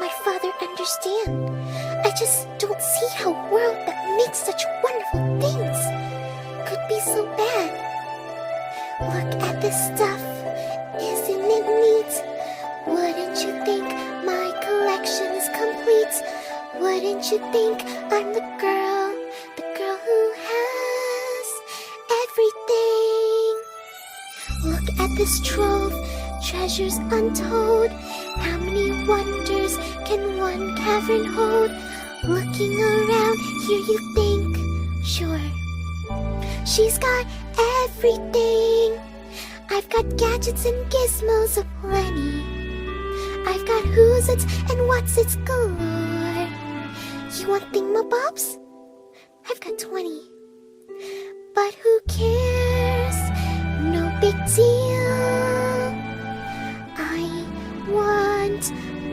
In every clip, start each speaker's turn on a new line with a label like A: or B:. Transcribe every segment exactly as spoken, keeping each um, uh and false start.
A: my father understand. I just don't see how a world that makes such wonderful things could be so bad. Look at this stuff, isn't it neat? Wouldn't you think my collection is complete? Wouldn't you think I'm the girl, the girl who has everything? Look at this trove, treasures untold. How many wonders can one cavern hold? Looking around here you think, sure, she's got everything. I've got gadgets and gizmos aplenty. I've got who's its and what's its galore. You want thingamabobs? I've got twenty. But who cares? No big deal. I want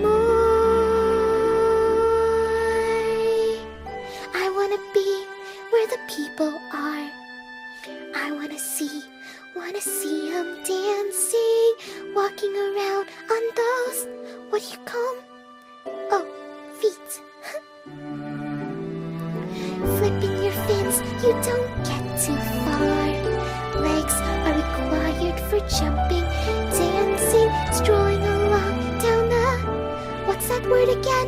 A: more. I wanna be where the people are. I wanna see, wanna see 'em dancing, walking around on those, what do you call 'em? Oh, feet. Flipping your fins, you don't get too far. Legs are required for jumping, dancing, strolling along down the, what's that word again?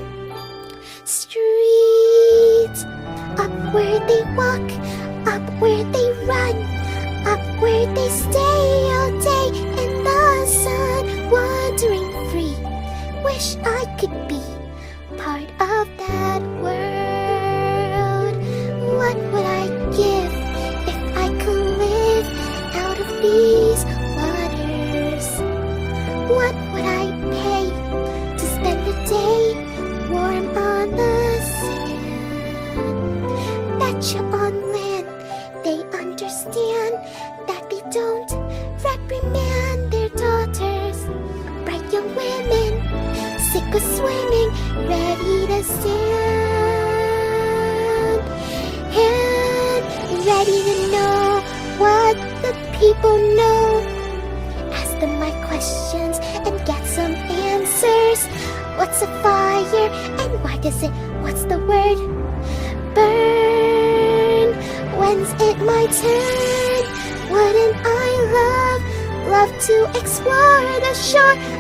A: Street. Up where they walk, up where they run, up where they stay all day in the sun, wandering free. Wish I could be part of that world. What would I give if I could live out of these waters? What would I pay to spend a day warm on the sand? Betcha on land they understand that they don't reprimand their daughters. Bright young women, sick of swimming, ready to stand, and ready to know what the people know. Ask them my questions and get some answers. What's a fire and why does it, what's the word? Burn. When's it my turn? Wouldn't I love, love to explore the shore